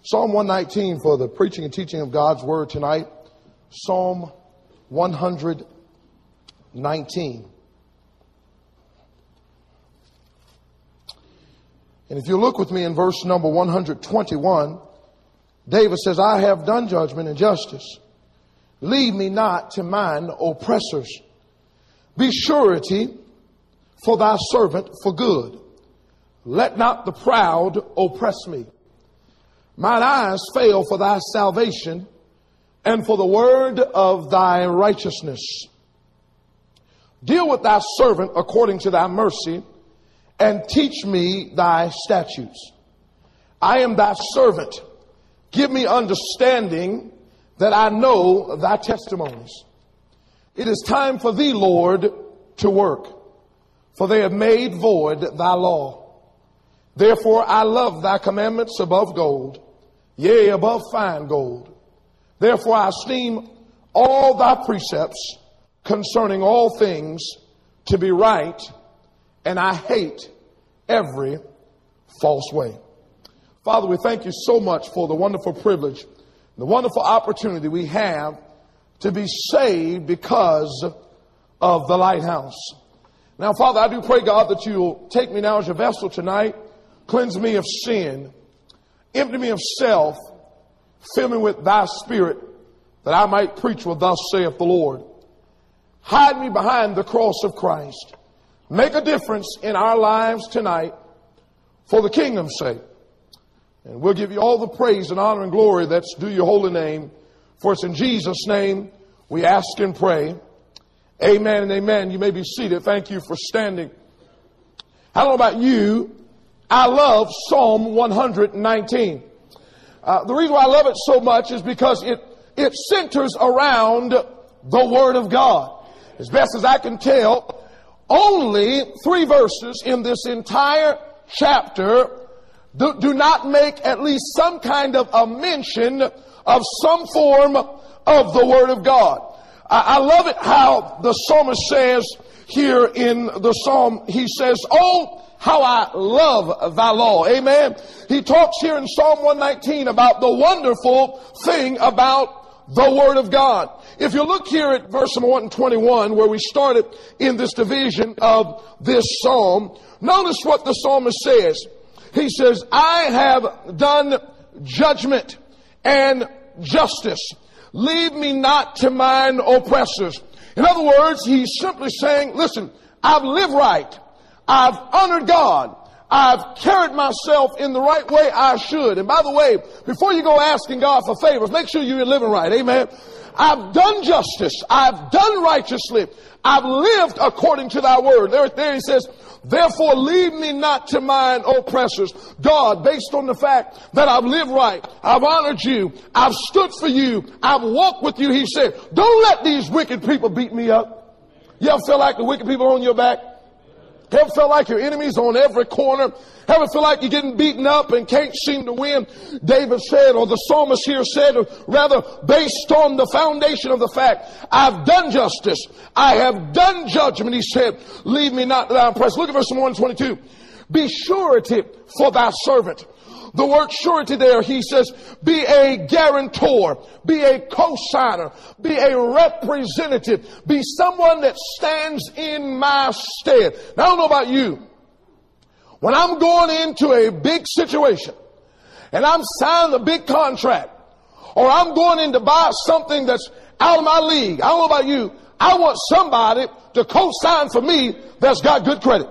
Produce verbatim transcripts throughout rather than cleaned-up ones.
Psalm one nineteen for the preaching and teaching of God's Word tonight. Psalm one nineteen. And if you look with me in verse number one twenty-one, David says, I have done judgment and justice. Leave me not to mine oppressors. Be surety for thy servant for good. Let not the proud oppress me. Mine eyes fail for thy salvation and for the word of thy righteousness. Deal with thy servant according to thy mercy and teach me thy statutes. I am thy servant. Give me understanding that I know thy testimonies. It is time for thee, Lord, to work, for they have made void thy law. Therefore I love thy commandments above gold, yea, above fine gold. Therefore I esteem all thy precepts concerning all things to be right, and I hate every false way. Father, we thank you so much for the wonderful privilege, the wonderful opportunity we have to be saved because of the lighthouse. Now, Father, I do pray, God, that you'll take me now as your vessel tonight. Cleanse me of sin. Empty me of self. Fill me with thy spirit that I might preach what thus saith the Lord. Hide me behind the cross of Christ. Make a difference in our lives tonight for the kingdom's sake. And we'll give you all the praise and honor and glory that's due your holy name. For it's in Jesus' name we ask and pray. Amen and amen. You may be seated. Thank you for standing. I don't know about you. I love Psalm one nineteen. Uh, the reason why I love it so much is because it, it centers around the Word of God. As best as I can tell, only three verses in this entire chapter do, do not make at least some kind of a mention of some form of the Word of God. I, I love it how the psalmist says here in the psalm, he says, oh, how I love thy law. Amen. He talks here in Psalm one nineteen about the wonderful thing about the Word of God. If you look here at verse number one twenty-one, where we started in this division of this psalm, notice what the psalmist says. He says, I have done judgment and justice. Leave me not to mine oppressors. In other words, he's simply saying, listen, I've lived right. I've honored God. I've carried myself in the right way I should. And by the way, before you go asking God for favors, make sure you're living right. Amen. I've done justice. I've done righteously. I've lived according to thy word. There, there he says, therefore leave me not to mine oppressors. God, based on the fact that I've lived right, I've honored you, I've stood for you, I've walked with you, he said, don't let these wicked people beat me up. You ever feel like the wicked people are on your back? Ever feel like your enemies on every corner? Ever feel like you're getting beaten up and can't seem to win? David said, or the psalmist here said, or rather based on the foundation of the fact, I've done justice. I have done judgment. He said, leave me not to thy oppressor. Look at verse one twenty-two. Be surety for thy servant. The word surety there, he says, be a guarantor, be a co-signer, be a representative, be someone that stands in my stead. Now, I don't know about you. When I'm going into a big situation and I'm signing a big contract, or I'm going in to buy something that's out of my league, I don't know about you, I want somebody to co-sign for me that's got good credit.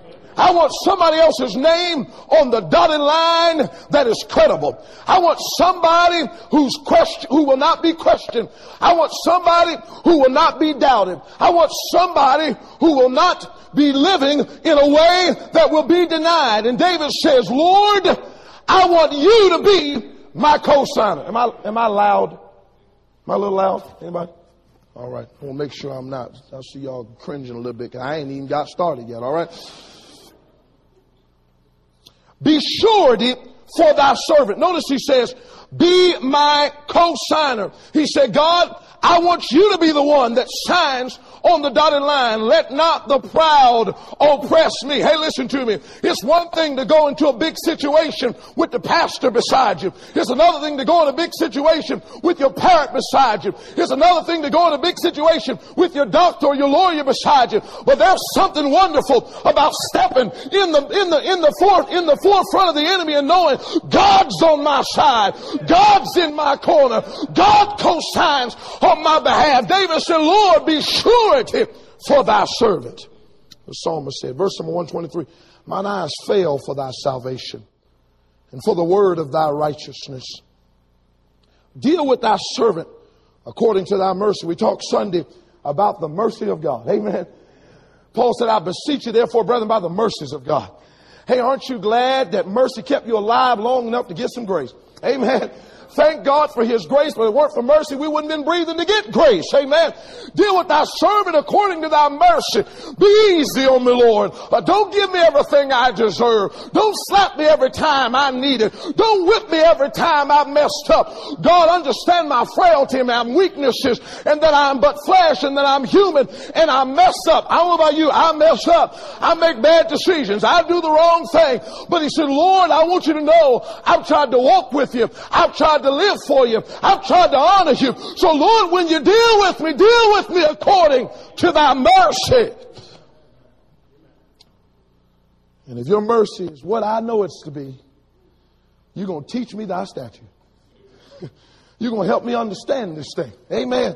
I want somebody else's name on the dotted line that is credible. I want somebody who's question, who will not be questioned. I want somebody who will not be doubted. I want somebody who will not be living in a way that will be denied. And David says, Lord, I want you to be my co-signer. Am I, am I loud? Am I a little loud? Anybody? All right. I want to make sure I'm not. I see y'all cringing a little bit. I ain't even got started yet. All right. Be surety for thy servant. Notice he says, be my co-signer. He said, God, I want you to be the one that signs on the dotted line, let not the proud oppress me. Hey, listen to me. It's one thing to go into a big situation with the pastor beside you. It's another thing to go in a big situation with your parent beside you. It's another thing to go in a big situation with your doctor or your lawyer beside you. But there's something wonderful about stepping in the in the in the fore, in the forefront of the enemy and knowing God's on my side. God's in my corner. God co-signs on my behalf. David said, Lord, be surety for thy servant. The psalmist said, verse number one twenty-three, mine eyes fail for thy salvation and for the word of thy righteousness. Deal with thy servant according to thy mercy. We talked Sunday about the mercy of God. Amen. Paul said, I beseech you therefore, brethren, by the mercies of God. Hey, aren't you glad that mercy kept you alive long enough to get some grace? Amen. Thank God for His grace, but if it weren't for mercy, we wouldn't have been breathing to get grace. Amen. Deal with thy servant according to thy mercy. Be easy on me, Lord. Uh, don't give me everything I deserve. Don't slap me every time I need it. Don't whip me every time I've messed up. God, understand my frailty and my weaknesses, and that I'm but flesh, and that I'm human, and I mess up. I don't know about you. I mess up. I make bad decisions. I do the wrong thing. But He said, Lord, I want you to know I've tried to walk with you. I've tried to live for you. I've tried to honor you. So Lord, when you deal with me, deal with me according to thy mercy. And if your mercy is what I know it's to be, you're going to teach me thy statute. You're going to help me understand this thing. Amen.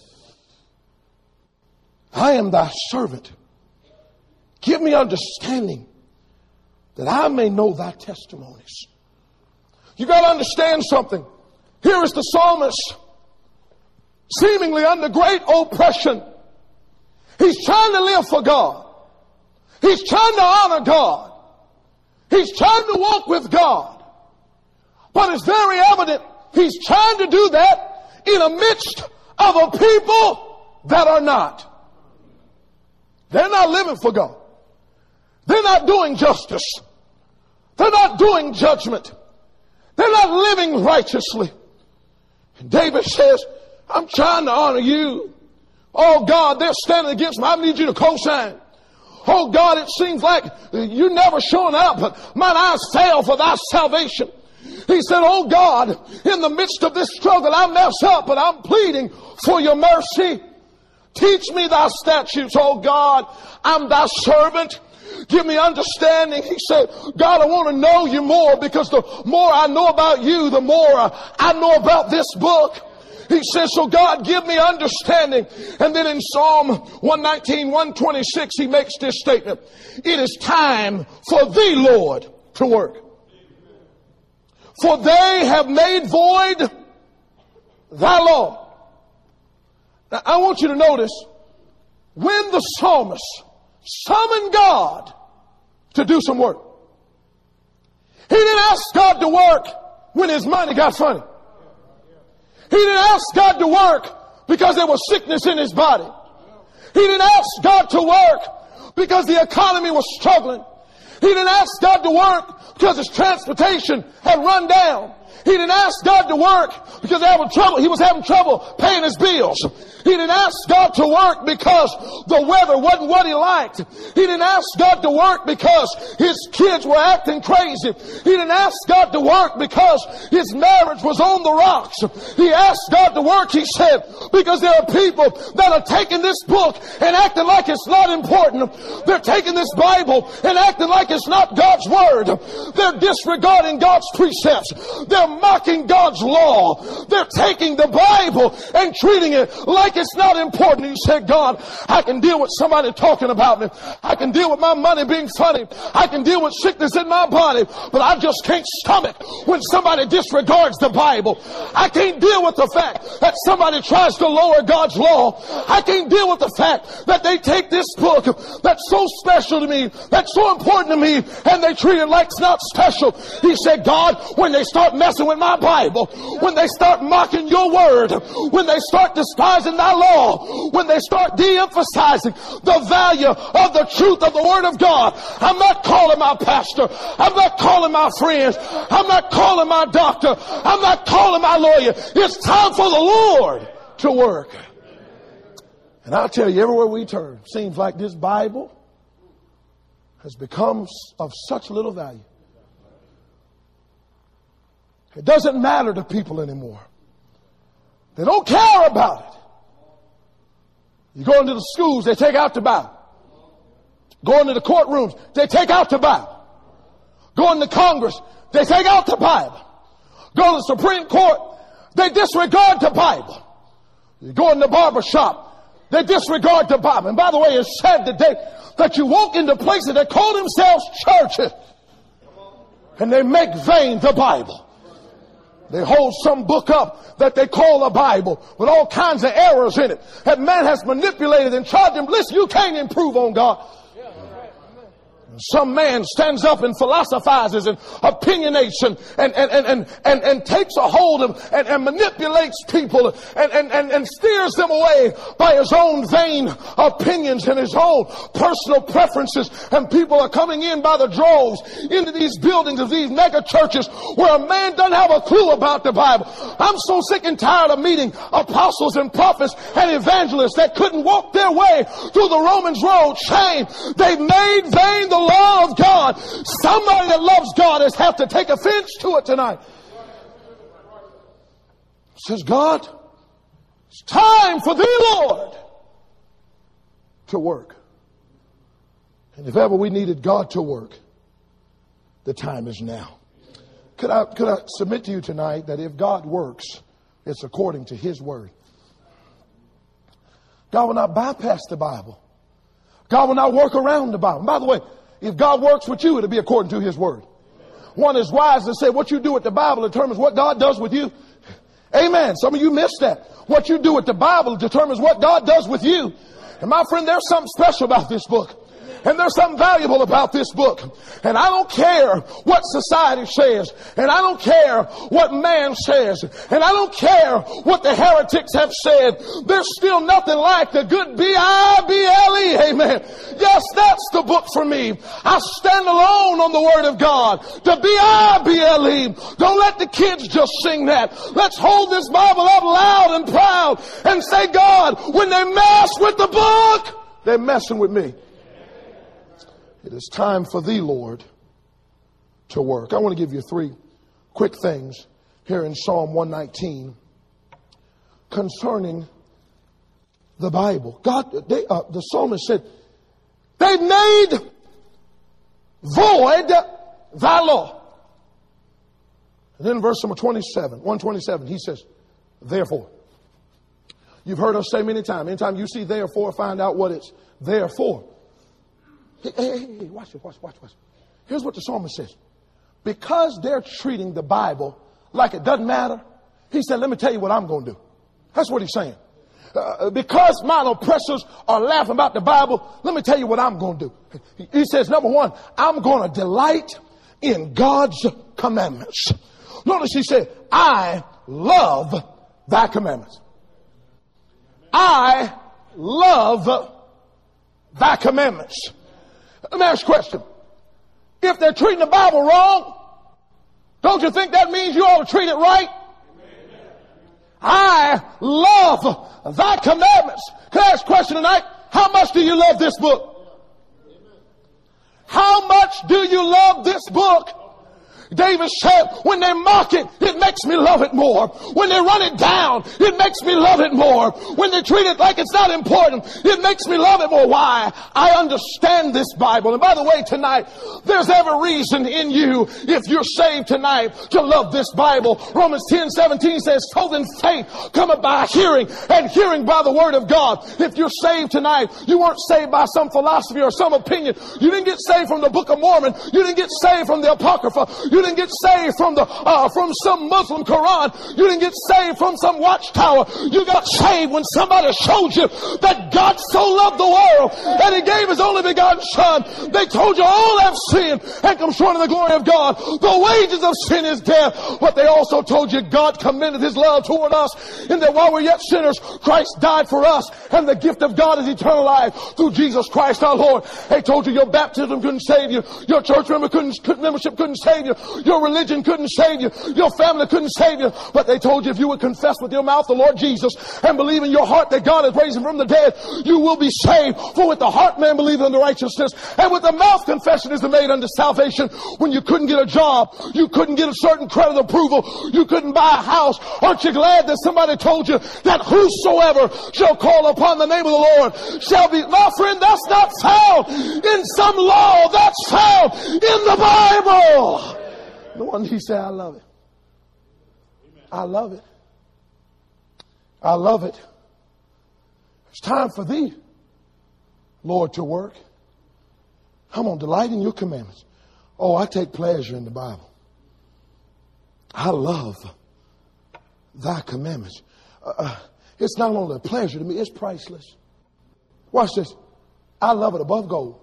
I am thy servant. Give me understanding that I may know thy testimonies. You got to understand something. Here is the psalmist, seemingly under great oppression. He's trying to live for God. He's trying to honor God. He's trying to walk with God. But it's very evident he's trying to do that in the midst of a people that are not. They're not living for God. They're not doing justice. They're not doing judgment. They're not living righteously. And David says, I'm trying to honor you. Oh God, they're standing against me. I need you to co-sign. Oh God, it seems like you're never showing up, but mine eyes fail for thy salvation. He said, oh God, in the midst of this struggle, I mess up, but I'm pleading for your mercy. Teach me thy statutes, oh God. I'm thy servant. Give me understanding. He said, God, I want to know you more, because the more I know about you, the more I know about this book. He says, so God, give me understanding. And then in Psalm one nineteen, one twenty-six, he makes this statement. It is time for thee, Lord, to work. For they have made void thy law. Now, I want you to notice, when the psalmist summoned God to do some work, he didn't ask God to work when his money got funny. He didn't ask God to work because there was sickness in his body. He didn't ask God to work because the economy was struggling. He didn't ask God to work because his transportation had run down. He didn't ask God to work because they having trouble. He was having trouble paying his bills. He didn't ask God to work because the weather wasn't what he liked. He didn't ask God to work because his kids were acting crazy. He didn't ask God to work because his marriage was on the rocks. He asked God to work, he said, because there are people that are taking this book and acting like it's not important. They're taking this Bible and acting like it's not God's word. They're disregarding God's precepts. They're mocking God's law. They're taking the Bible and treating it like it's not important. You say, God, I can deal with somebody talking about me. I can deal with my money being funny. I can deal with sickness in my body. But I just can't stomach when somebody disregards the Bible. I can't deal with the fact that somebody tries to lower God's law. I can't deal with the fact that they take this book that's so special to me, that's so important to me, and they treat it like it's not special. He said, God, when they start messing with my Bible, when they start mocking your word, when they start despising thy law, when they start de-emphasizing the value of the truth of the word of God, I'm not calling my pastor, I'm not calling my friends, I'm not calling my doctor, I'm not calling my lawyer. It's time for the Lord to work. And I'll tell you, everywhere we turn, seems like this Bible has become of such little value. It doesn't matter to people anymore. They don't care about it. You go into the schools, they take out the Bible. Go into the courtrooms, they take out the Bible. Go into Congress, they take out the Bible. Go to the Supreme Court, they disregard the Bible. You go in the barber shop, they disregard the Bible. And by the way, it's sad today that you walk into places that call themselves churches and they make vain the Bible. They hold some book up that they call a Bible with all kinds of errors in it that man has manipulated and charged him. Listen, you can't improve on God. Some man stands up and philosophizes and opinionates and, and, and, and, and, and, and takes a hold of and, and manipulates people and, and, and, and steers them away by his own vain opinions and his own personal preferences. And people are coming in by the droves into these buildings of these mega churches where a man doesn't have a clue about the Bible. I'm so sick and tired of meeting apostles and prophets and evangelists that couldn't walk their way through the Romans road. Shame. They made vain the law of God. Somebody that loves God has have to take offense to it tonight. Says, God, it's time for thee, Lord, to work. And if ever we needed God to work, the time is now. Could I, could I submit to you tonight that if God works, it's according to His word. God will not bypass the Bible. God will not work around the Bible. And by the way, if God works with you, it'll be according to His word. One is wise to say what you do with the Bible determines what God does with you. Amen. Some of you missed that. What you do with the Bible determines what God does with you. And my friend, there's something special about this book. And there's something valuable about this book. And I don't care what society says. And I don't care what man says. And I don't care what the heretics have said. There's still nothing like the good B I B L E. Amen. Yes, that's the book for me. I stand alone on the Word of God. The B I B L E. Don't let the kids just sing that. Let's hold this Bible up loud and proud and say, God, when they mess with the book, they're messing with me. It is time for thee, Lord, to work. I want to give you three quick things here in Psalm one nineteen concerning the Bible. God, they, uh, the psalmist said, they made void thy law. And then in verse number twenty-seven, one twenty-seven, he says, therefore. You've heard us say many times, anytime you see therefore, find out what it's there for. Hey, hey, hey, hey, watch this, watch, watch, watch. Here's what the psalmist says. Because they're treating the Bible like it doesn't matter, he said, let me tell you what I'm going to do. That's what he's saying. Uh, because my oppressors are laughing about the Bible, let me tell you what I'm going to do. He says, number one, I'm going to delight in God's commandments. Notice he said, I love thy commandments. I love thy commandments. Let me ask you a question. If they're treating the Bible wrong, don't you think that means you ought to treat it right? I love thy commandments. Can I ask a question tonight? How much do you love this book? How much do you love this book? David said, when they mock it, it makes me love it more. When they run it down, it makes me love it more. When they treat it like it's not important, it makes me love it more. Why? I understand this Bible. And by the way, tonight, there's every reason in you, if you're saved tonight, to love this Bible. Romans ten seventeen says, so then faith cometh by hearing, and hearing by the word of God. If you're saved tonight, you weren't saved by some philosophy or some opinion. You didn't get saved from the Book of Mormon. You didn't get saved from the Apocrypha. You didn't get saved from the uh, from some Muslim Quran. You didn't get saved from some watchtower. You got saved when somebody showed you that God so loved the world that He gave His only begotten Son. They told you all have sinned and come short of the glory of God. The wages of sin is death. But they also told you God commended His love toward us in that while we're yet sinners, Christ died for us, and the gift of God is eternal life through Jesus Christ our Lord. They told you your baptism couldn't save you. Your church member couldn't, membership couldn't save you. Your religion couldn't save you. Your family couldn't save you. But they told you if you would confess with your mouth the Lord Jesus and believe in your heart that God has raised him from the dead, you will be saved. For with the heart man believeth unto righteousness, and with the mouth confession is made unto salvation. When you couldn't get a job, you couldn't get a certain credit approval, you couldn't buy a house, aren't you glad that somebody told you that whosoever shall call upon the name of the Lord shall be... My friend, that's not found in some law. That's found in the Bible. The one he said, I love it. I love it. I love it. It's time for thee, Lord, to work. I'm going to delight in your commandments. Oh, I take pleasure in the Bible. I love thy commandments. Uh, uh, it's not only a pleasure to me, it's priceless. Watch this. I love it above gold.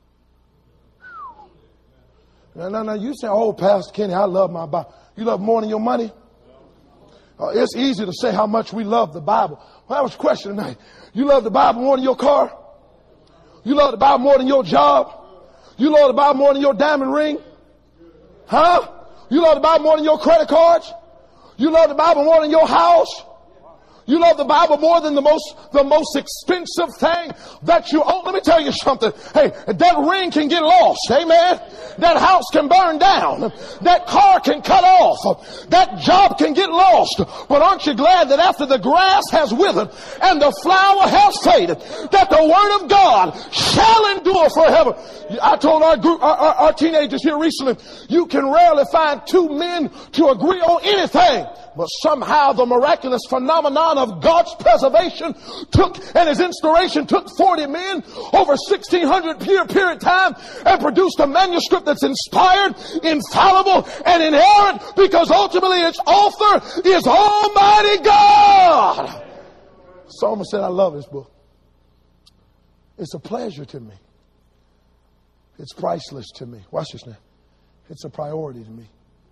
Now, now, now you say, oh, Pastor Kenny, I love my Bible. You love more than your money? Uh, it's easy to say how much we love the Bible. Well, that was the question tonight. You love the Bible more than your car? You love the Bible more than your job? You love the Bible more than your diamond ring? Huh? You love the Bible more than your credit cards? You love the Bible more than your house? You love the Bible more than the most, the most expensive thing that you own. Let me tell you something. Hey, that ring can get lost. Amen. That house can burn down. That car can cut off. That job can get lost. But aren't you glad that after the grass has withered and the flower has faded, that the word of God shall endure forever? I told our group, our, our, our teenagers here recently, you can rarely find two men to agree on anything. But somehow the miraculous phenomenon of God's preservation took, and his inspiration took forty men over sixteen hundred year period of time and produced a manuscript that's inspired, infallible, and inerrant, because ultimately its author is Almighty God. Psalmist said, I love this book. It's a pleasure to me. It's priceless to me. Watch this now. It's a priority to me.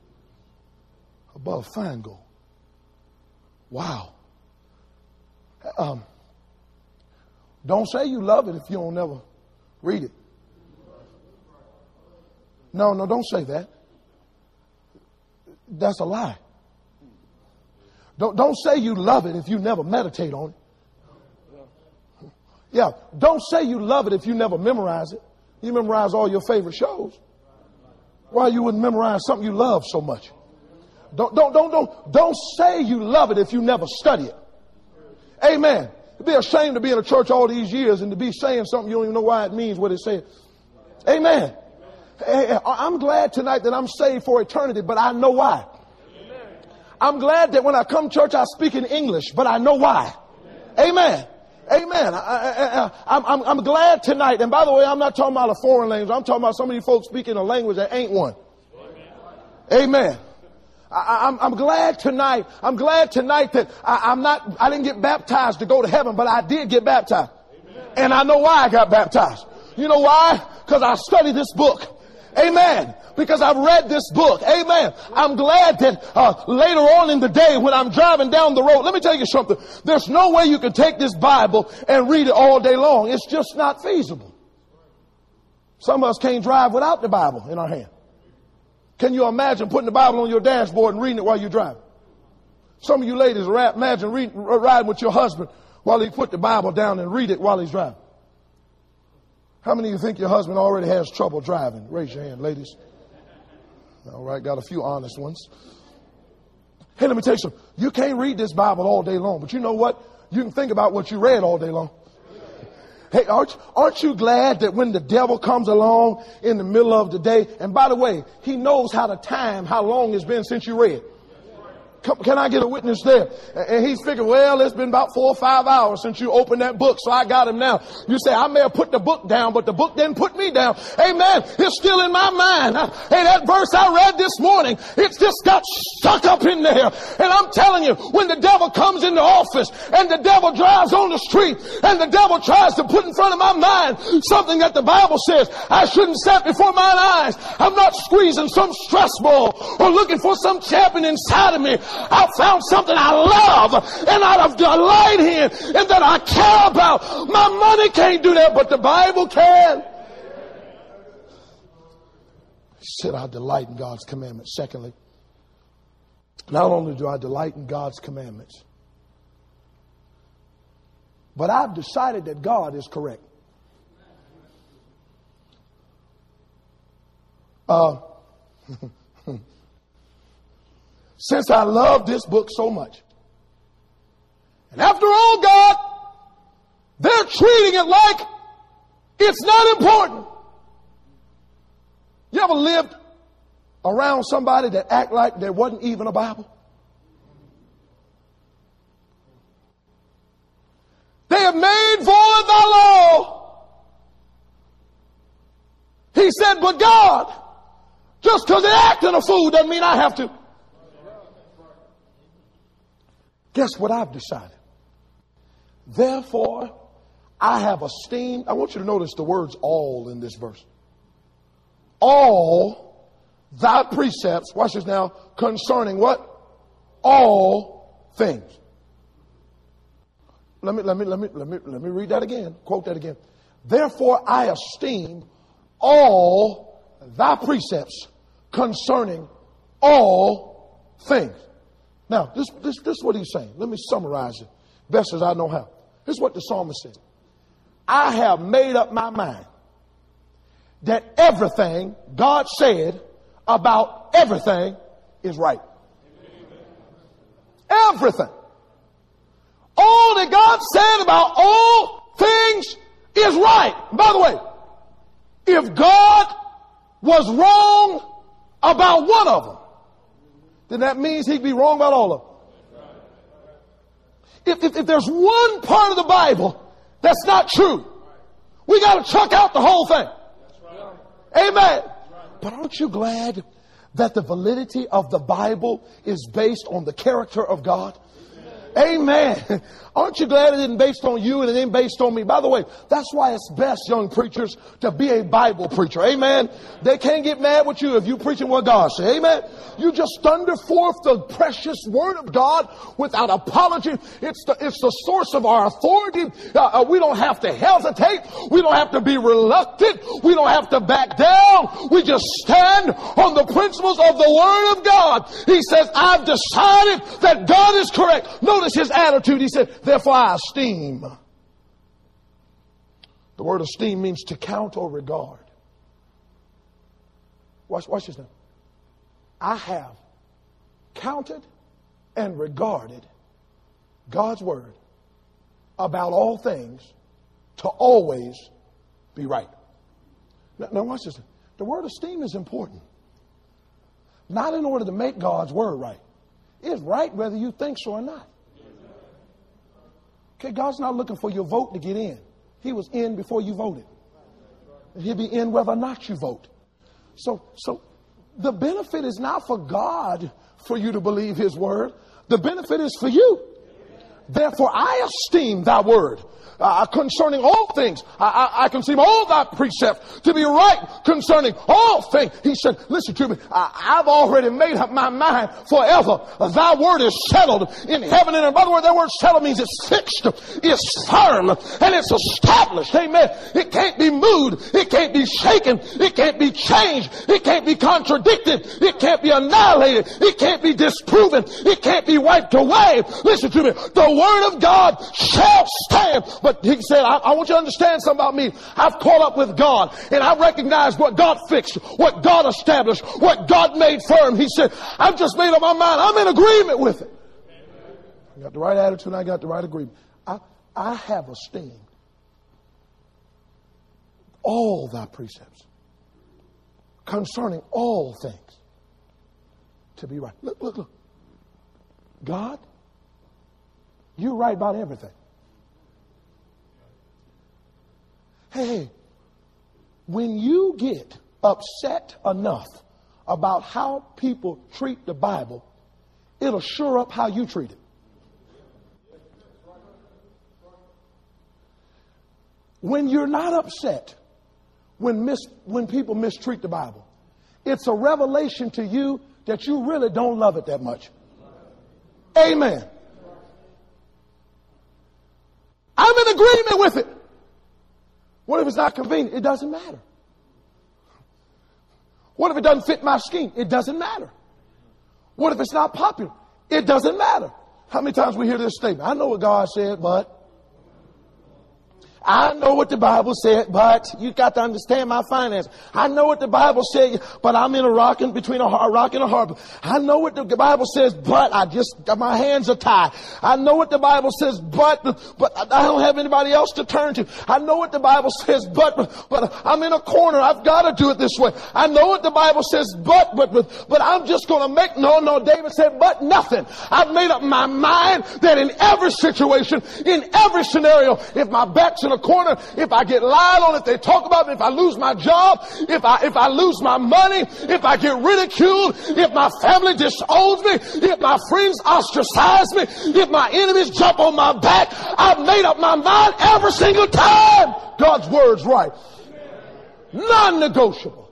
Above fine gold. Wow. Um, don't say you love it if you don't never read it. No, no, don't say that. That's a lie. Don't, don't say you love it if you never meditate on it. Yeah, don't say you love it if you never memorize it. You memorize all your favorite shows. Why you wouldn't memorize something you love so much? Don't, don't, don't, don't, don't say you love it if you never study it. Amen. It'd be a shame to be in a church all these years and to be saying something you don't even know why it means what it says. Amen. I'm glad tonight that I'm saved for eternity, but I know why. I'm glad that when I come to church, I speak in English, but I know why. Amen. Amen. I, I, I, I'm, I'm glad tonight. And by the way, I'm not talking about a foreign language. I'm talking about some of you folks speaking a language that ain't one. Amen. I, I'm, I'm glad tonight. I'm glad tonight that I, I'm not, I didn't get baptized to go to heaven, but I did get baptized. Amen. And I know why I got baptized. You know why? Because I studied this book. Amen. Because I've read this book. Amen. I'm glad that uh, later on in the day when I'm driving down the road, let me tell you something. There's no way you can take this Bible and read it all day long. It's just not feasible. Some of us can't drive without the Bible in our hand. Can you imagine putting the Bible on your dashboard and reading it while you're driving? Some of you ladies imagine reading, riding with your husband while he put the Bible down and read it while he's driving. How many of you think your husband already has trouble driving? Raise your hand, ladies. All right, got a few honest ones. Hey, let me tell you something. You can't read this Bible all day long, but you know what? You can think about what you read all day long. Hey, aren't, aren't you glad that when the devil comes along in the middle of the day, and by the way, he knows how to time how long it's been since you read. Can I get a witness there? And he's figuring, well, it's been about four or five hours since you opened that book, so I got him now. You say, I may have put the book down, but the book didn't put me down. Amen. It's still in my mind. Hey, that verse I read this morning, it's just got stuck up in there. And I'm telling you, when the devil comes in the office and the devil drives on the street and the devil tries to put in front of my mind something that the Bible says I shouldn't set before mine eyes, I'm not squeezing some stress ball or looking for some champion inside of me. I found something I love and I delight in and that I care about. My money can't do that, but the Bible can. He said, I delight in God's commandments. Secondly, not only do I delight in God's commandments, but I've decided that God is correct. Uh, since I love this book so much, and after all, God, they're treating it like it's not important. You ever lived around somebody that act like there wasn't even a Bible? They have made void thy law. He said, but God, just because they're acting a fool doesn't mean I have to. Guess what I've decided? Therefore, I have esteemed. I want you to notice the words all in this verse. All thy precepts, watch this now, concerning what? All things. Let me, let me, let me, let me, let me read that again. Quote that again. Therefore, I esteem all thy precepts concerning all things. Now, this, this, this is what he's saying. Let me summarize it best as I know how. This is what the psalmist said. I have made up my mind that everything God said about everything is right. Everything. All that God said about all things is right. By the way, if God was wrong about one of them, then that means he'd be wrong about all of them. If, if, if there's one part of the Bible that's not true, we got to chuck out the whole thing. Amen. But aren't you glad that the validity of the Bible is based on the character of God? Amen. Aren't you glad it isn't based on you and it ain't based on me? By the way, that's why it's best, young preachers, to be a Bible preacher. Amen. They can't get mad with you if you're preaching what God said. Amen. You just thunder forth the precious word of God without apology. It's the, it's the source of our authority. Uh, uh, we don't have to hesitate. We don't have to be reluctant. We don't have to back down. We just stand on the principles of the word of God. He says, I've decided that God is correct. Notice his attitude. He said, therefore I esteem. The word esteem means to count or regard. Watch, watch this now. I have counted and regarded God's word about all things to always be right. Now, now watch this. The word esteem is important. Not in order to make God's word right. It's right whether you think so or not. Okay, God's not looking for your vote to get in. He was in before you voted. And he'll be in whether or not you vote. So, so the benefit is not for God for you to believe his word. The benefit is for you. Therefore, I esteem thy word uh, concerning all things. I, I, I conceive all thy precepts to be right concerning all things. He said, listen to me. I, I've already made up my mind forever. Thy word is settled in heaven. And by the way, that word settled means it's fixed, it's firm, and it's established. Amen. It can't be moved. It can't be shaken. It can't be changed. It can't be contradicted. It can't be annihilated. It can't be disproven. It can't be wiped away. Listen to me. The word of God shall stand. But he said, I, I want you to understand something about me. I've caught up with God, and I recognize what God fixed, what God established, what God made firm. He said, I've just made up my mind. I'm in agreement with it. I got the right attitude, and I got the right agreement. I, I have esteemed all thy precepts concerning all things to be right. Look, look, look. God, you're right about everything. Hey, when you get upset enough about how people treat the Bible, it'll sure up how you treat it. When you're not upset, when mis- when people mistreat the Bible, it's a revelation to you that you really don't love it that much. Amen. I'm in agreement with it. What if it's not convenient? It doesn't matter. What if it doesn't fit my scheme? It doesn't matter. What if it's not popular? It doesn't matter. How many times we hear this statement? I know what God said, but... I know what the Bible said, but you got to understand my finances. I know what the Bible said, but I'm in a rock in between a, a rock and a hard. I know what the Bible says, but I just my hands are tied. I know what the Bible says, but but I don't have anybody else to turn to. I know what the Bible says, but but I'm in a corner. I've got to do it this way. I know what the Bible says, but but but, but I'm just going to make no no. David said, but nothing. I've made up my mind that in every situation, in every scenario, if my back's in a corner, if I get lied on, if they talk about me, if I lose my job, if I if I lose my money, if I get ridiculed, if my family disowns me, if my friends ostracize me, if my enemies jump on my back, I've made up my mind every single time. God's word's right. Non-negotiable.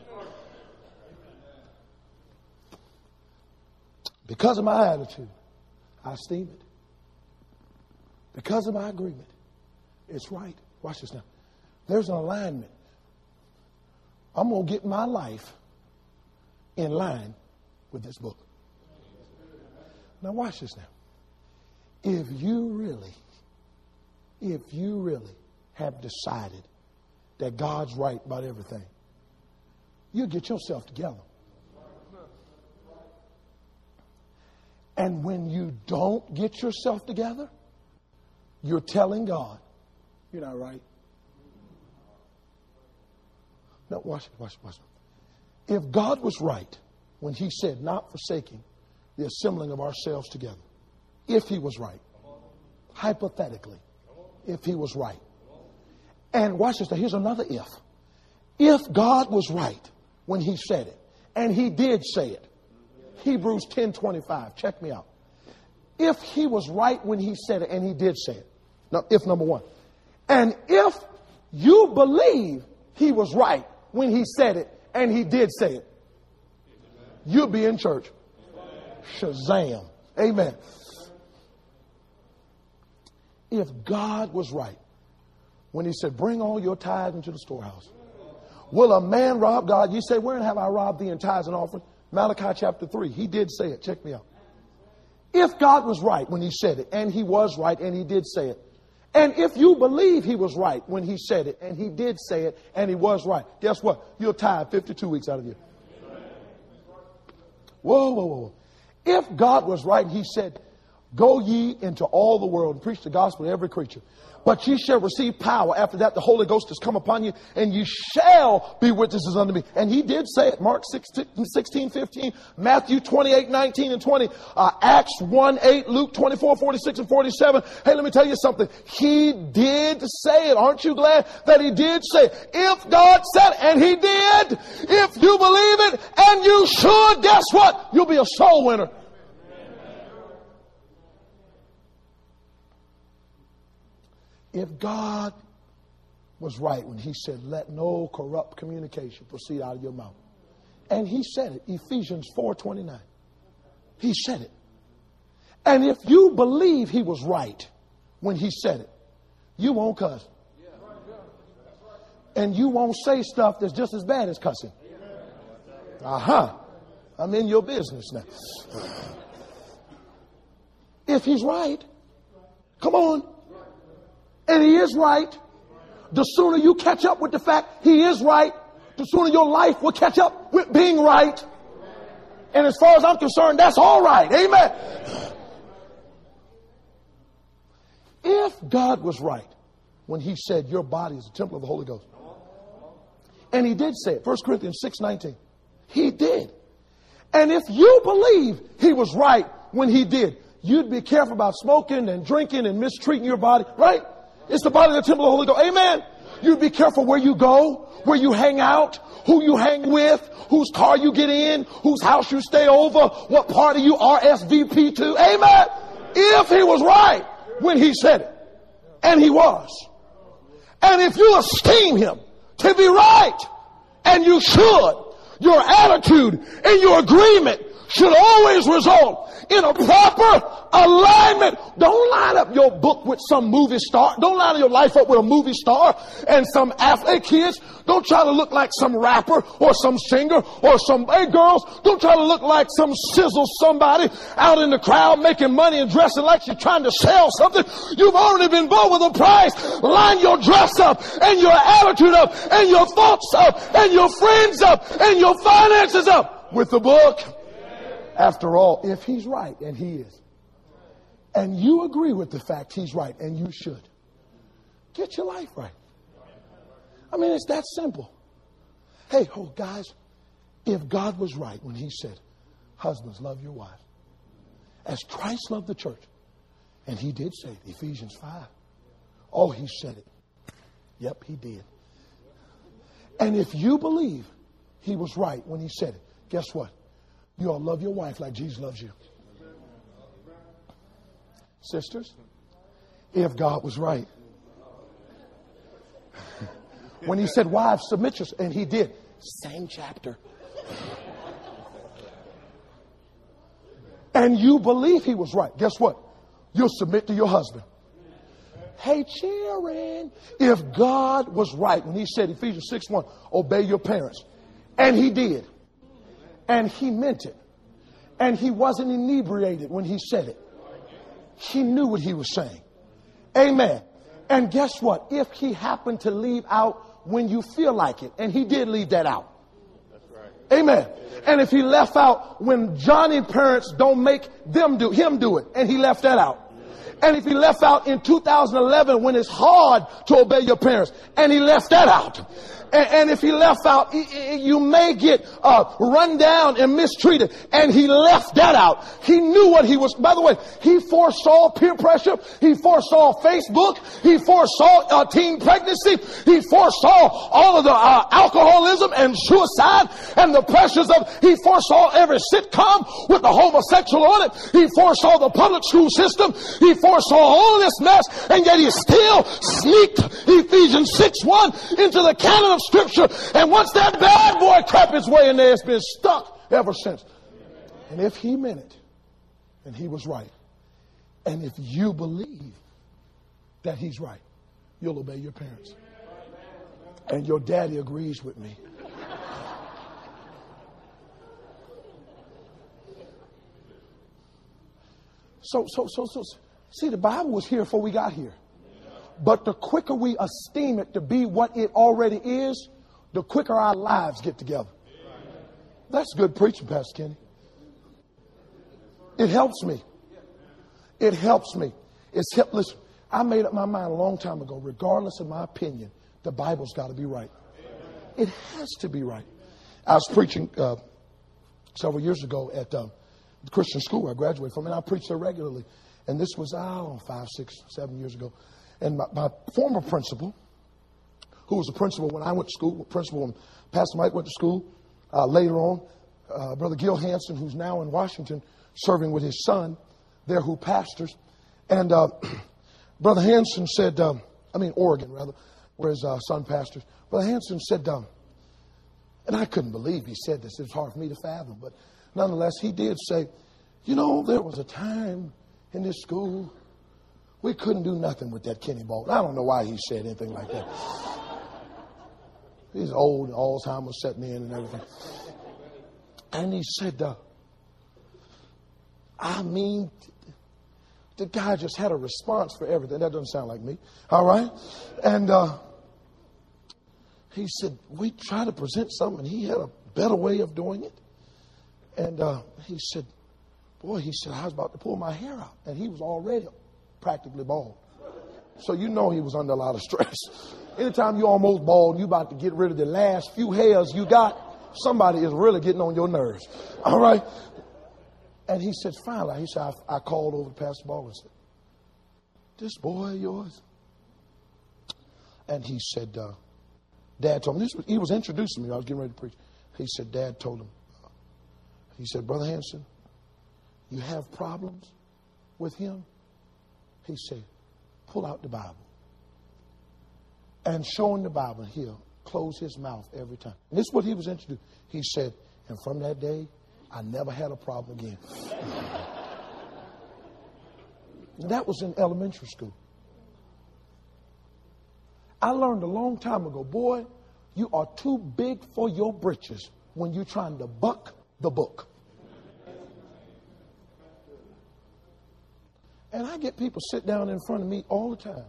Because of my attitude, I esteem it. Because of my agreement, it's right. Watch this now. There's an alignment. I'm going to get my life in line with this book. Now watch this now. If you really, if you really have decided that God's right about everything, you get yourself together. And when you don't get yourself together, you're telling God, you're not right. Now, watch it, watch it, watch it. If God was right when he said not forsaking the assembling of ourselves together, if he was right, hypothetically, if he was right. And watch this, now here's another if. If God was right when he said it, and he did say it, Hebrews ten twenty-five, check me out. If he was right when he said it, and he did say it, now, if number one. And if you believe he was right when he said it, and he did say it, you'll be in church. Shazam. Amen. If God was right when he said, bring all your tithes into the storehouse, will a man rob God? You say, where have I robbed thee in tithes and offerings? Malachi chapter three. He did say it. Check me out. If God was right when he said it, and he was right, and he did say it, and if you believe he was right when he said it, and he did say it, and he was right, guess what? You'll tithe fifty-two weeks out of the year. Whoa, whoa, whoa. If God was right and he said, go ye into all the world and preach the gospel to every creature, but ye shall receive power. After that, the Holy Ghost has come upon you, and you shall be witnesses unto me. And he did say it. Mark sixteen, fifteen, Matthew twenty-eight, nineteen and twenty, uh, Acts one, eight, Luke twenty-four, forty-six and forty-seven. Hey, let me tell you something. He did say it. Aren't you glad that he did say it? If God said it, and he did, if you believe it, and you should, guess what? You'll be a soul winner. If God was right when he said, let no corrupt communication proceed out of your mouth. And he said it, Ephesians four twenty-nine. He said it. And if you believe he was right when he said it, you won't cuss. And you won't say stuff that's just as bad as cussing. Uh-huh. I'm in your business now. If he's right, come on. And he is right. The sooner you catch up with the fact he is right, the sooner your life will catch up with being right. And as far as I'm concerned, that's all right. Amen. If God was right when he said your body is the temple of the Holy Ghost, and he did say it, First Corinthians six nineteen, he did. And if you believe he was right when he did, you'd be careful about smoking and drinking and mistreating your body, right? It's the body of the temple of the Holy Ghost. Amen. You'd be careful where you go, where you hang out, who you hang with, whose car you get in, whose house you stay over, what party you R S V P to. Amen. If he was right when he said it, and he was, and if you esteem him to be right, and you should, your attitude and your agreement should always result in a proper alignment. Don't line up your book with some movie star. Don't line your life up with a movie star and some athlete. Kids, don't try to look like some rapper or some singer or some, hey girls, don't try to look like some sizzle somebody out in the crowd making money and dressing like you're trying to sell something. You've already been bought with a price. Line your dress up and your attitude up and your thoughts up and your friends up and your finances up with the book. After all, if he's right, and he is, and you agree with the fact he's right, and you should, get your life right. I mean, it's that simple. Hey, oh, guys, if God was right when he said, husbands, love your wives, as Christ loved the church, and he did say it, Ephesians five. Oh, he said it. Yep, he did. And if you believe he was right when he said it, guess what? You ought to love your wife like Jesus loves you. Sisters, if God was right, when he said, wives, submit yourselves, and he did, same chapter. And you believe he was right, guess what? You'll submit to your husband. Hey, children, if God was right when he said, Ephesians six one, obey your parents, and he did, and he meant it, and he wasn't inebriated when he said it, he knew what he was saying. Amen. And guess what? If he happened to leave out when you feel like it, and he did leave that out. Amen. And if he left out when Johnny's parents don't make them do him do it, and he left that out. And if he left out in two thousand eleven when it's hard to obey your parents, and he left that out. And, and if he left out, you may get uh, run down and mistreated. And he left that out. He knew what he was. By the way, he foresaw peer pressure. He foresaw Facebook. He foresaw uh, teen pregnancy. He foresaw all of the uh, alcoholism and suicide and the pressures of. He foresaw every sitcom with the homosexual on it. He foresaw the public school system. He foresaw all of this mess. And yet he still sneaked Ephesians six one into the canon of Scripture, and once that bad boy crept his way in there, it's been stuck ever since. And if he meant it, and he was right, and if you believe that he's right, you'll obey your parents. And your daddy agrees with me. So, so, so, so, see, the Bible was here before we got here. But the quicker we esteem it to be what it already is, the quicker our lives get together. That's good preaching, Pastor Kenny. It helps me. It helps me. It's help. Listen, I made up my mind a long time ago, regardless of my opinion, the Bible's got to be right. It has to be right. I was preaching uh, several years ago at uh, the Christian school I graduated from, and I preached there regularly. And this was, I don't know, five, six, seven years ago. And my, my former principal, who was a principal when I went to school, principal when Pastor Mike went to school, uh, later on, uh, Brother Gil Hansen, who's now in Washington, serving with his son there, who pastors. And uh, Brother Hansen said, um, I mean Oregon rather, where his uh, son pastors. Brother Hansen said, um, and I couldn't believe he said this. It was hard for me to fathom, but nonetheless, he did say, you know, there was a time in this school we couldn't do nothing with that Kenny Bolton. I don't know why he said anything like that. He's old, and Alzheimer's setting in and everything. And he said, uh, I mean, the guy just had a response for everything. That doesn't sound like me. All right? And uh, he said, we tried to present something, and he had a better way of doing it. And uh, he said, boy, he said, I was about to pull my hair out. And he was already practically bald. So you know he was under a lot of stress. Anytime you're almost bald and you're about to get rid of the last few hairs you got, somebody is really getting on your nerves. All right? And he said, finally, he said, I, I called over to Pastor Baldwin and said, this boy of yours? And he said, uh, Dad told me, this was, he was introducing me. I was getting ready to preach. He said, Dad told him, uh, he said, Brother Hansen, you have problems with him? He said, pull out the Bible. And show him the Bible, he'll close his mouth every time. And this is what he was introduced. He said, and from that day, I never had a problem again. That was in elementary school. I learned a long time ago, boy, you are too big for your britches when you're trying to buck the book. And I get people sit down in front of me all the time.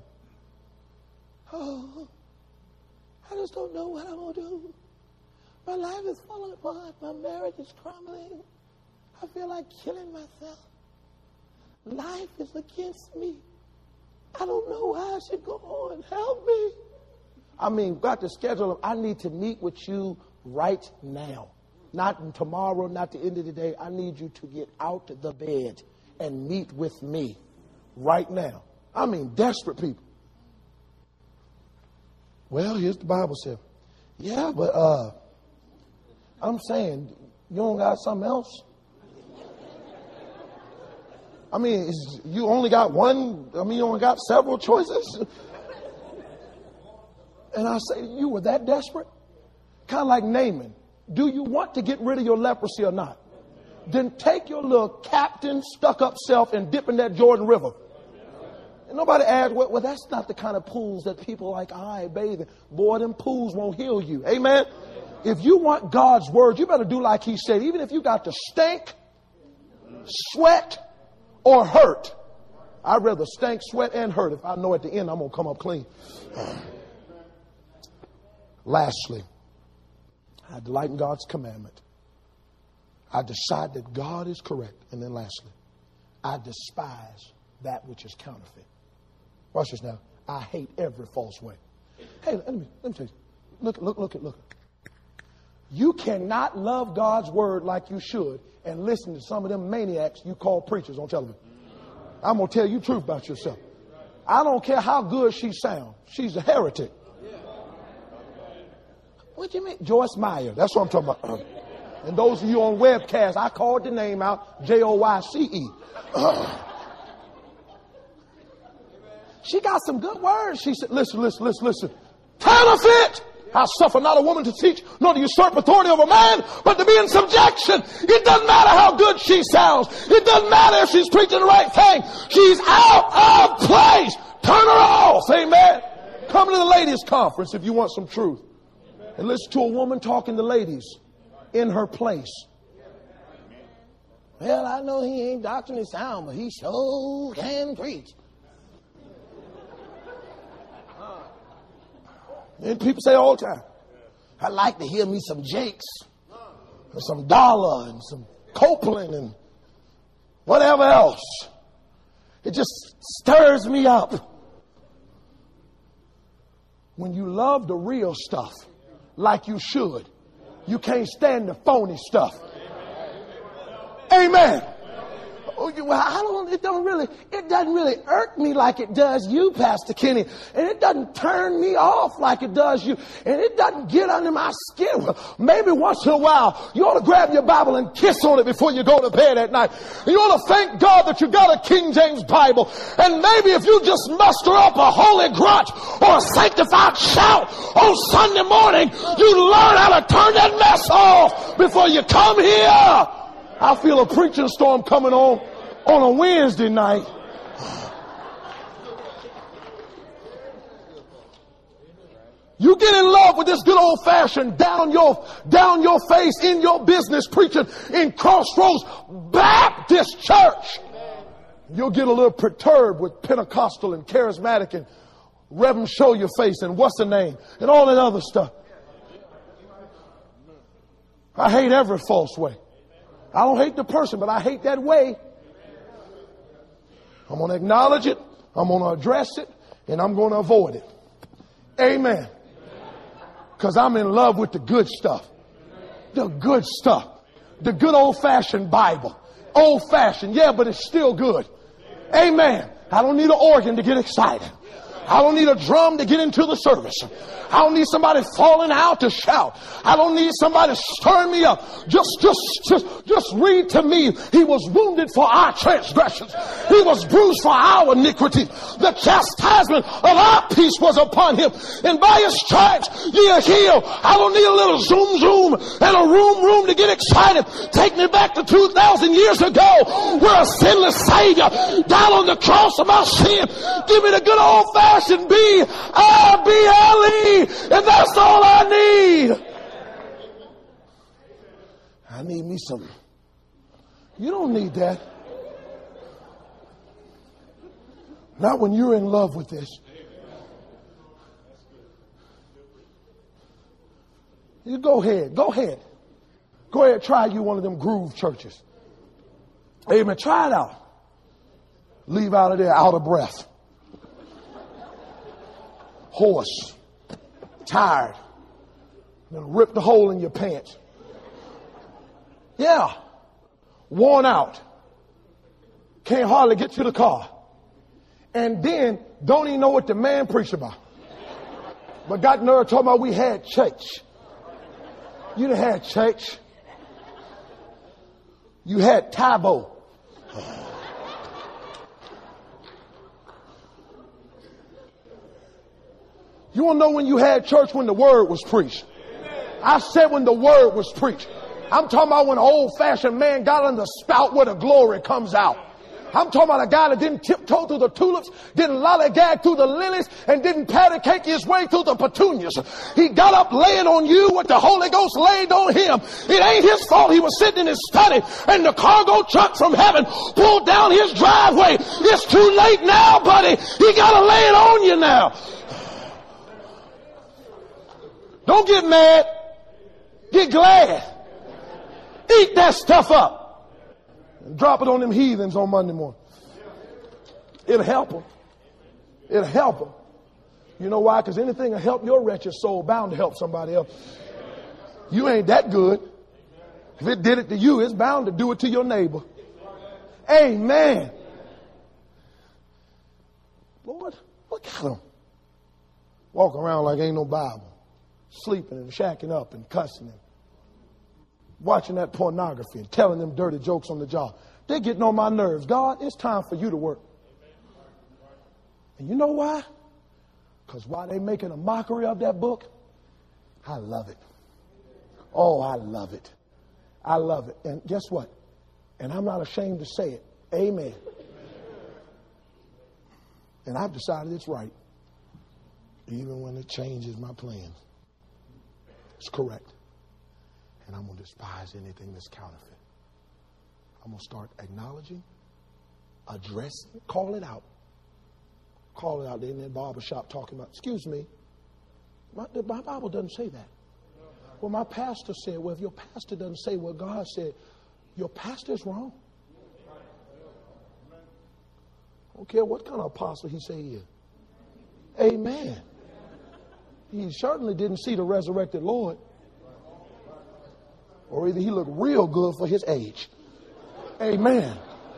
Oh, I just don't know what I'm going to do. My life is falling apart. My marriage is crumbling. I feel like killing myself. Life is against me. I don't know how I should go on. Help me. I mean, got to schedule them. I need to meet with you right now. Not tomorrow, not the end of the day. I need you to get out of the bed and meet with me right now. I mean, desperate people. Well, here's the Bible said. Yeah, but uh, I'm saying, you don't got something else? I mean, is, you only got one, I mean, you only got several choices? And I say, you were that desperate? Kind of like Naaman. Do you want to get rid of your leprosy or not? Then take your little captain stuck up self and dip in that Jordan River. And nobody asked, well, well, that's not the kind of pools that people like I bathe in. Boy, them pools won't heal you. Amen? If you want God's word, you better do like he said. Even if you got to stink, sweat, or hurt. I'd rather stink, sweat, and hurt if I know at the end I'm going to come up clean. Lastly, I delight in God's commandment. I decide that God is correct. And then lastly, I despise that which is counterfeit. Watch this now. I hate every false way. Hey, let me, let me tell you. Look, look, look, look. You cannot love God's word like you should and listen to some of them maniacs you call preachers on television. I'm going to tell you the truth about yourself. I don't care how good she sounds. She's a heretic. What do you mean? Joyce Meyer. That's what I'm talking about. And those of you on webcast, I called the name out, J O Y C E. She got some good words. She said, listen, listen, listen, listen. Counterfeit! I suffer not a woman to teach, nor to usurp authority over man, but to be in subjection. It doesn't matter how good she sounds. It doesn't matter if she's preaching the right thing. She's out of place. Turn her off. Amen. Come to the ladies' conference if you want some truth. And listen to a woman talking to ladies in her place. Well, I know he ain't doctrinally sound, but he sure can preach. And people say all the time, I'd like to hear me some Jakes, and some Dollar, and some Copeland, and whatever else. It just stirs me up. When you love the real stuff like you should, you can't stand the phony stuff. Amen. Well, I don't, it don't really, it doesn't really irk me like it does you, Pastor Kenny. And it doesn't turn me off like it does you. And it doesn't get under my skin. Maybe once in a while, you ought to grab your Bible and kiss on it before you go to bed at night. You ought to thank God that you got a King James Bible. And maybe if you just muster up a holy grunt or a sanctified shout on Sunday morning, you learn how to turn that mess off before you come here. I feel a preaching storm coming on on a Wednesday night. You get in love with this good old fashioned down your down your face in your business preaching in Crossroads Baptist Church. You'll get a little perturbed with Pentecostal and charismatic and Reverend Show Your Face and what's the name and all that other stuff. I hate every false way. I don't hate the person, but I hate that way. I'm going to acknowledge it. I'm going to address it. And I'm going to avoid it. Amen. Because I'm in love with the good stuff. The good stuff. The good old-fashioned Bible. Old-fashioned. Yeah, but it's still good. Amen. I don't need an organ to get excited. I don't need a drum to get into the service. I don't need somebody falling out to shout. I don't need somebody stirring me up. Just, just, just, just read to me. He was wounded for our transgressions. He was bruised for our iniquity. The chastisement of our peace was upon him. And by his stripes ye are healed. I don't need a little zoom zoom and a room room to get excited. Take me back to two thousand years ago where a sinless Savior died on the cross of my sin. Give me the good old fashioned B I B L E. And that's all I need. I need me some. You don't need that. Not when you're in love with this. You go ahead. Go ahead. Go ahead. Try you one of them groove churches. Amen. Try it out. Leave out of there out of breath. Hoarse. Tired. Then rip the hole in your pants. Yeah. Worn out. Can't hardly get to the car. And then don't even know what the man preached about. But got nerve talking about we had church. You done had church. You had Tybo. You want to know when you had church? When the word was preached. I said when the word was preached. I'm talking about when an old-fashioned man got on the spout where the glory comes out. I'm talking about a guy that didn't tiptoe through the tulips, didn't lollygag through the lilies, and didn't patty cake his way through the petunias. He got up laying on you what the Holy Ghost laid on him. It ain't his fault he was sitting in his study and the cargo truck from heaven pulled down his driveway. It's too late now, buddy. He got to lay it on you now. Don't get mad. Get glad. Eat that stuff up. And drop it on them heathens on Monday morning. It'll help them. It'll help them. You know why? Because anything will help your wretched soul bound to help somebody else. You ain't that good. If it did it to you, it's bound to do it to your neighbor. Amen. Lord, look at them. Walk around like ain't no Bible. Sleeping and shacking up and cussing and watching that pornography and telling them dirty jokes on the job. They're getting on my nerves. God, it's time for you to work. And you know why? Because while they're making a mockery of that book, I love it. Oh, I love it. I love it. And guess what? And I'm not ashamed to say it. Amen. And I've decided it's right. Even when it changes my plans. It's correct. And I'm going to despise anything that's counterfeit. I'm going to start acknowledging, addressing, call it out. Call it out. They're in that barber shop talking about, excuse me, my, my Bible doesn't say that. Well, my pastor said, well, if your pastor doesn't say what God said, your pastor's wrong. I don't care what kind of apostle he say he is. Amen. He certainly didn't see the resurrected Lord. Or either he looked real good for his age. Amen.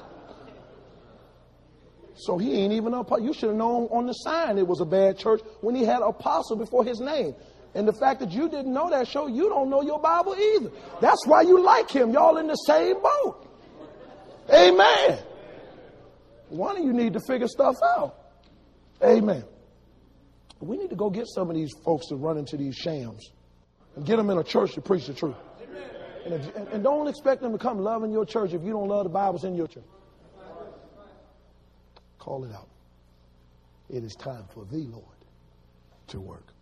So he ain't even an apostle. You should have known on the sign it was a bad church when he had apostle before his name. And the fact that you didn't know that show you don't know your Bible either. That's why you like him. Y'all in the same boat. Amen. One of you need to figure stuff out. Amen. We need to go get some of these folks to run into these shams and get them in a church to preach the truth. And, if, and don't expect them to come love in your church if you don't love the Bibles in your church. Call it out. It is time for the Lord to work.